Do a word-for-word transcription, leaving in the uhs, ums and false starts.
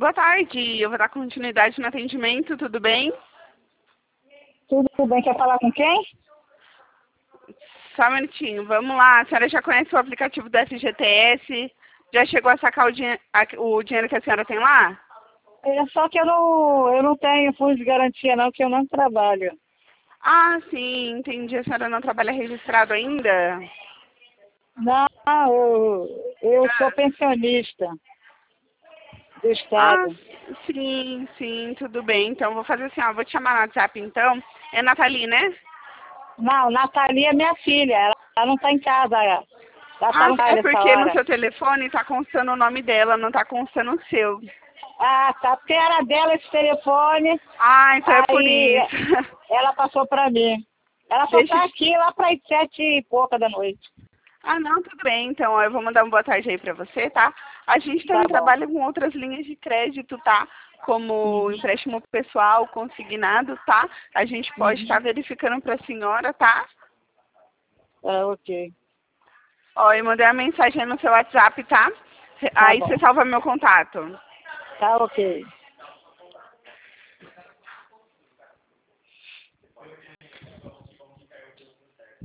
Boa tarde, eu vou dar continuidade no atendimento, tudo bem? Tudo bem, quer falar com quem? Só um minutinho, vamos lá. A senhora já conhece o aplicativo do F G T S? Já chegou a sacar o, dinhe a, o dinheiro que a senhora tem lá? É só que eu não, eu não tenho fundo de garantia não, que eu não trabalho. Ah, sim, entendi. A senhora não trabalha registrado ainda? Não, eu, eu sou pensionista do Ah, Estado. sim, sim, tudo bem. Então, vou fazer assim, ó, vou te chamar no WhatsApp, então. É Nathalie, né? Não, Nathalie é minha filha, ela, ela não está em casa, ela está Ah, no é baile essa porque no hora. seu telefone tá constando o nome dela, não tá constando o seu. Ah, tá, porque era dela esse telefone, Ah, então é por aí isso. ela passou para mim. Ela só Deixa está eu... aqui lá para as sete e pouca da noite. Ah, não, tudo bem. Então, ó, eu vou mandar uma boa tarde aí pra você, tá? A gente Tá também bom. trabalha com outras linhas de crédito, tá? Como Uhum, empréstimo pessoal, consignado, tá? A gente pode estar uhum. verificando pra senhora, tá? Ah, ok. Ó, eu mandei a mensagem no seu WhatsApp, tá? Tá Aí você bom. salva meu contato. Tá ok.